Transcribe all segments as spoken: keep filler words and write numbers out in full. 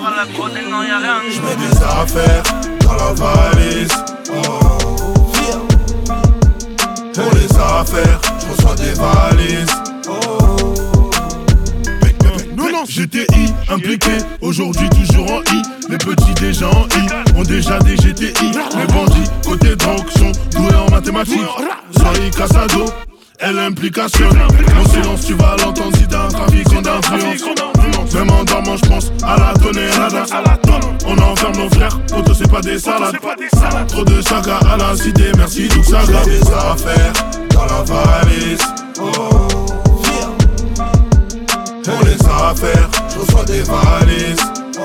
Je mets des affaires dans la valise. Oh. Pour les affaires, je reçois des valises. Oh. Non, non, G T I impliqué, aujourd'hui toujours en I. Les petits déjà en I ont déjà des G T I. Les bandits côté drogue sont doués en mathématiques. Soyez cassado, elle implication. Mon silence tu vas l'entendre si t'as un trafic d'influence. Même en dormant je pense à la tonnerre. On enferme nos frères, auto c'est pas des salades. Trop de saga à la cité, merci tout ça. J'ai des affaires dans la valise. Oh. Pour les affaires, je reçois des valises.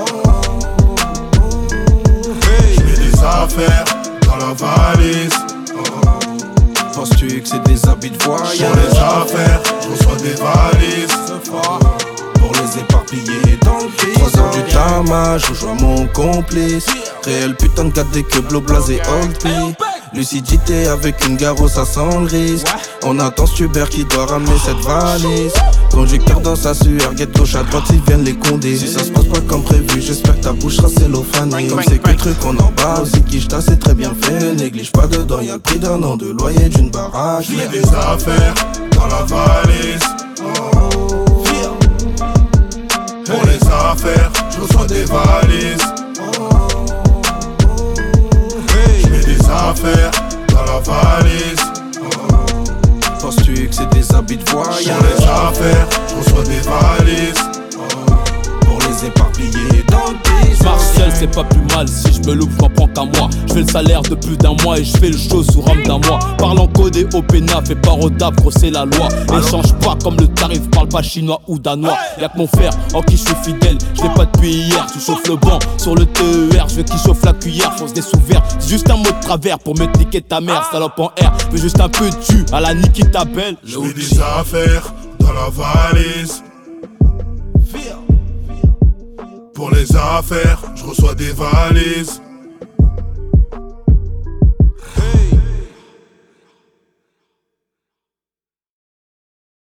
Je mets des affaires dans la valise. Penses-tu que c'est des habits de voyage? Pour les affaires, je reçois des valises. Pour les éparpiller dans le pays. Trois heures du tamage, je joue mon complice. Réel putain de gars dès que Blo blasé old P. Lucidité avec une garo, ça sent le risque. On attend ce Uber qui doit ramener cette valise. Conducteur dans sa sueur, guette gauche à droite, ils viennent les condés. Si ça se passe pas comme prévu, j'espère que ta bouche sera cellophanée. Comme c'est que le truc on en bas, aussi qui j't'a c'est très bien fait. Néglige pas dedans, y'a le prix d'un an de loyer d'une baraque. Je mets des affaires dans la valise. Oh. Pour les affaires, je reçois des valises. Je mets des affaires dans la valise. Penses-tu que c'est des habits de voyage? Pour les affaires, je reçois des valises. Pour les éparpiller dans le pays. Martial c'est pas plus mal, si je me loupe je m'en prends qu'à moi. Je fais le salaire de plus d'un mois et je fais le show sous rame d'un mois. Parlant codé au pénal, fais pas rodable, gros c'est la loi. Échange pas comme le tarif, parle pas chinois ou danois. Y'a que mon frère en qui je suis fidèle, je l'ai pas depuis hier. Tu chauffes le banc sur le T E R, je veux qu'il chauffe la cuillère, fonce des sous-verts. C'est juste un mot de travers pour me niquer ta mère, salope en R. Veux juste un peu de jus à la Niki ta belle. Je mets des affaires dans la valise. Pour les affaires, je reçois des valises.